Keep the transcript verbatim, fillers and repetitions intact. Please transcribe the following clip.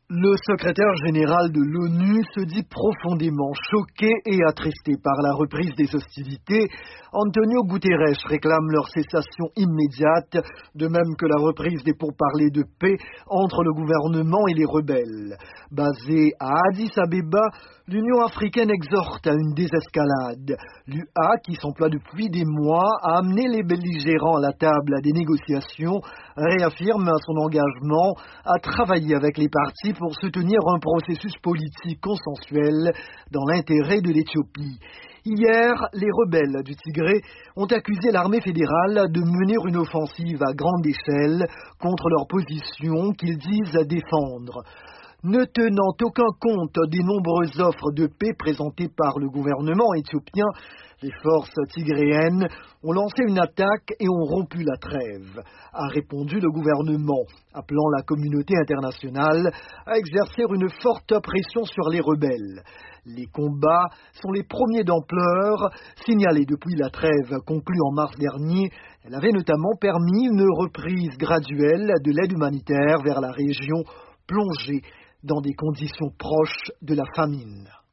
Le secrétaire général de l'ONU se dit profondément choqué et attristé par la reprise des hostilités. Antonio Guterres réclame leur cessation immédiate, de même que la reprise des pourparlers de paix entre le gouvernement et les rebelles. Basée à Addis Abeba, l'Union africaine exhorte à une désescalade. L'U A, qui s'emploie depuis des mois à amener les belligérants à la table des négociations, réaffirme son engagement à travailler avec les partis pour soutenir un processus politique consensuel dans l'intérêt de l'Éthiopie. Hier, les rebelles du Tigré ont accusé l'armée fédérale de mener une offensive à grande échelle contre leur position qu'ils disent défendre. Ne tenant aucun compte des nombreuses offres de paix présentées par le gouvernement éthiopien, les forces tigréennes ont lancé une attaque et ont rompu la trêve, a répondu le gouvernement, appelant la communauté internationale à exercer une forte pression sur les rebelles. Les combats sont les premiers d'ampleur signalés depuis la trêve conclue en mars dernier. Elle avait notamment permis une reprise graduelle de l'aide humanitaire vers la région plongée dans des conditions proches de la famine.